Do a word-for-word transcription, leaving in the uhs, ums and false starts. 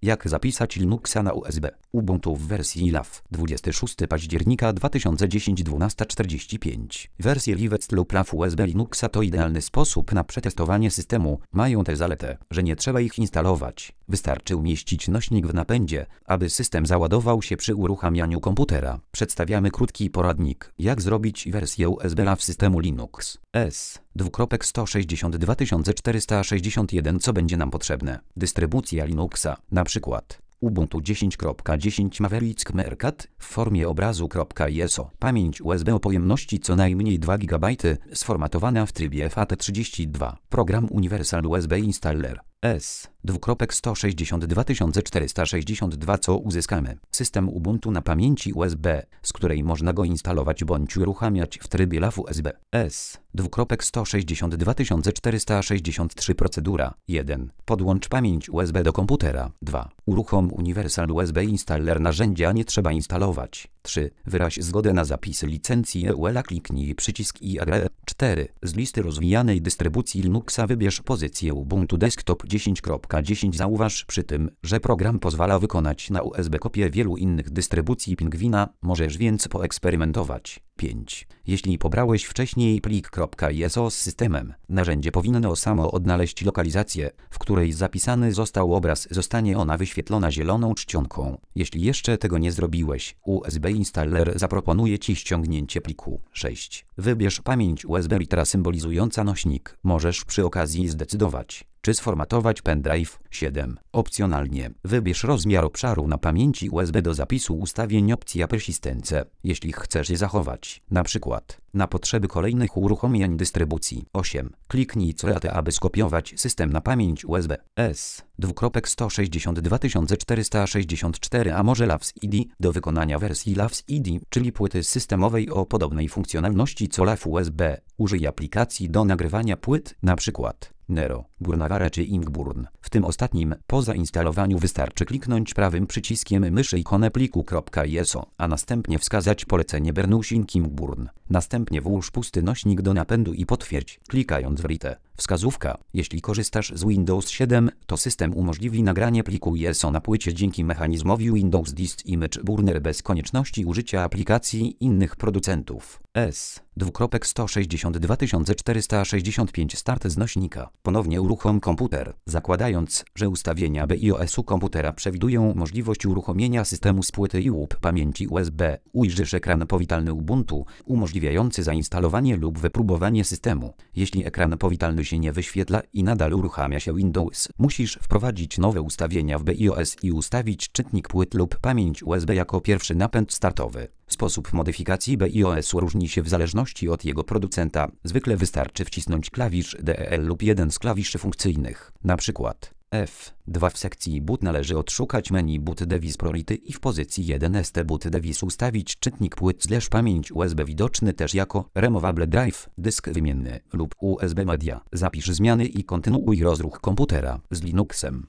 Jak zapisać Linuxa na U S B? Ubuntu w wersji L A W dwudziestego szóstego października dwa tysiące dziesiątego dwunasta czterdzieści pięć. Wersje Liwec lub L A W U S B Linuxa to idealny sposób na przetestowanie systemu. Mają tę zaletę, że nie trzeba ich instalować. Wystarczy umieścić nośnik w napędzie, aby system załadował się przy uruchamianiu komputera. Przedstawiamy krótki poradnik, jak zrobić wersję U S B L A W systemu Linux. S. dwukropek sto sześćdziesiąt dwa tysiące czterysta sześćdziesiąt jeden. Co będzie nam potrzebne? Dystrybucja Linuxa, na przykład Ubuntu dziesięć kropka dziesięć Maverick Meerkat w formie obrazu.iso. Pamięć U S B o pojemności co najmniej dwa gigabajty, sformatowana w trybie F A T trzydzieści dwa. Program Universal U S B Installer. S. dwukropek sto sześćdziesiąt dwa tysiące czterysta sześćdziesiąt dwa. Co uzyskamy? System Ubuntu na pamięci U S B, z której można go instalować bądź uruchamiać w trybie L A W U S B. S. dwukropek sto sześćdziesiąt dwa tysiące czterysta sześćdziesiąt trzy. Procedura jeden. Podłącz pamięć U S B do komputera. dwa. Uruchom Universal U S B Installer. Narzędzia nie trzeba instalować. trzy. Wyraź zgodę na zapisy licencji E U L A. Kliknij przycisk i agree. cztery. Z listy rozwijanej dystrybucji Linuxa wybierz pozycję Ubuntu Desktop dziesięć kropka dziesięć. Zauważ przy tym, że program pozwala wykonać na U S B kopię wielu innych dystrybucji Pingwina, możesz więc poeksperymentować. pięć. Jeśli pobrałeś wcześniej plik.iso z systemem, narzędzie powinno samo odnaleźć lokalizację, w której zapisany został obraz. Zostanie ona wyświetlona zieloną czcionką. Jeśli jeszcze tego nie zrobiłeś, U S B Installer zaproponuje Ci ściągnięcie pliku. sześć. Wybierz pamięć U S B. Litera symbolizująca nośnik. Możesz przy okazji zdecydować, czy sformatować pendrive. siedem. Opcjonalnie wybierz rozmiar obszaru na pamięci U S B do zapisu ustawień. Opcja persystence, jeśli chcesz je zachować, na przykład na potrzeby kolejnych uruchomień dystrybucji. osiem. Kliknij Create, aby skopiować system na pamięć U S B. S. dwukropek sto sześćdziesiąt dwa tysiące czterysta sześćdziesiąt cztery. A może L A W S I D? Do wykonania wersji L A W S I D, czyli płyty systemowej o podobnej funkcjonalności co L A W U S B, użyj aplikacji do nagrywania płyt, na przykład Nero, Burnavare czy Ingburn. W tym ostatnim, po zainstalowaniu wystarczy kliknąć prawym przyciskiem myszy ikonę pliku.iso, a następnie wskazać polecenie Bernusing Ingburn. Następnie włóż pusty nośnik do napędu i potwierdź, klikając w Write. Wskazówka: jeśli korzystasz z Windows siedem, to system umożliwi nagranie pliku I S O na płycie dzięki mechanizmowi Windows Dist Image Burner bez konieczności użycia aplikacji innych producentów. S. dwukropek sto sześćdziesiąt dwa tysiące czterysta sześćdziesiąt pięć. Start z nośnika. Ponownie uruchom komputer. Zakładając, że ustawienia BIOS-u komputera przewidują możliwość uruchomienia systemu z płyty lub pamięci U S B, ujrzysz ekran powitalny Ubuntu, umożliwiający zainstalowanie lub wypróbowanie systemu. Jeśli ekran powitalny się nie wyświetla i nadal uruchamia się Windows, musisz wprowadzić nowe ustawienia w BIOS i ustawić czytnik płyt lub pamięć U S B jako pierwszy napęd startowy. Sposób modyfikacji BIOS-u różni się w zależności od jego producenta. Zwykle wystarczy wcisnąć klawisz D E L lub jeden z klawiszy funkcyjnych, na przykład F dwa. W sekcji boot należy odszukać menu boot device priority i w pozycji jeden S T boot device ustawić czytnik płyt slash pamięć U S B, widoczny też jako removable drive, dysk wymienny lub U S B media. Zapisz zmiany i kontynuuj rozruch komputera z Linuxem.